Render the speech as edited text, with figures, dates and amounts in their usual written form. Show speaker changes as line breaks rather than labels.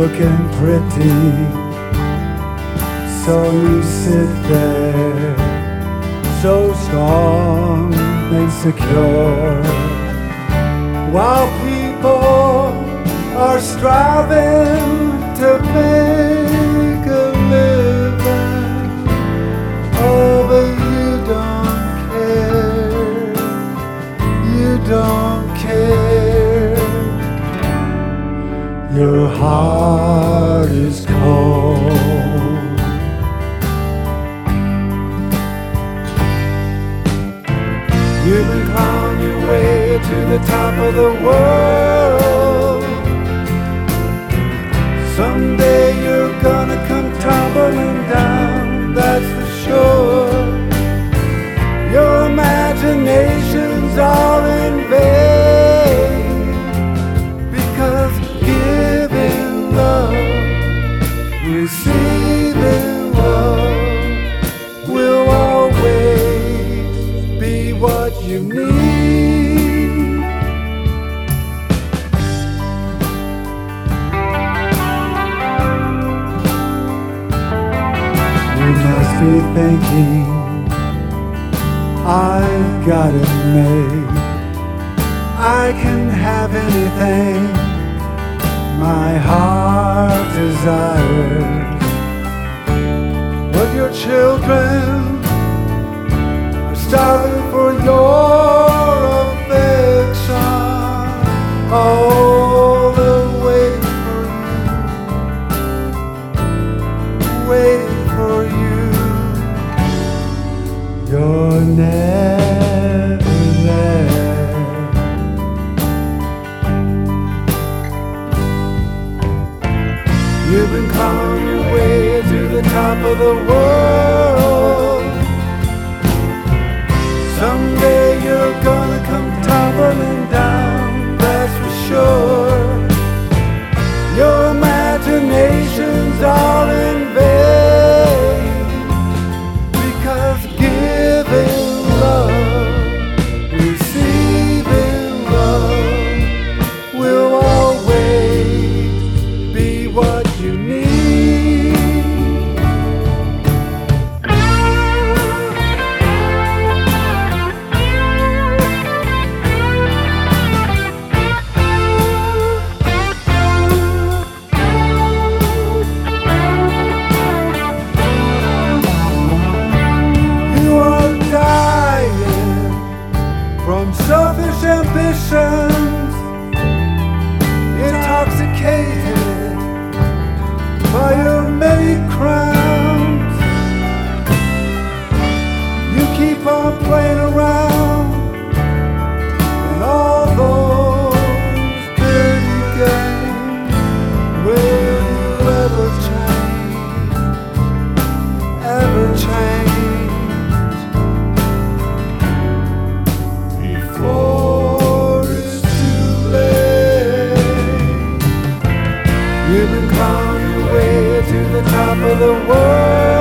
looking pretty, so you sit there, so strong and secure, while people are striving to make a living. Oh, but you don't care, you don't care. Your heart is cold. You've been climbing your way to the top of the world. Someday you're gonna come tumbling down, that's for sure. Your imagination's all in vain, because giving love, receiving love will always be what you need. You must be thinking, I got it made, I can have anything my heart desires. But your children are starving for your affection. Oh, they're waiting for you, waiting for you. You're never there. You've been climbing your way to the top of the world. Someday you're gonna come tumbling down, that's for sure. Your imagination's all in vain, because giving love, receiving love will always be what you need. You are dying from selfish ambitions, intoxicated by your many crowns. You keep on playing around in all those dirty games. Will you ever change? Ever change? Before it's too late. You've been climbing your way to the top of the world.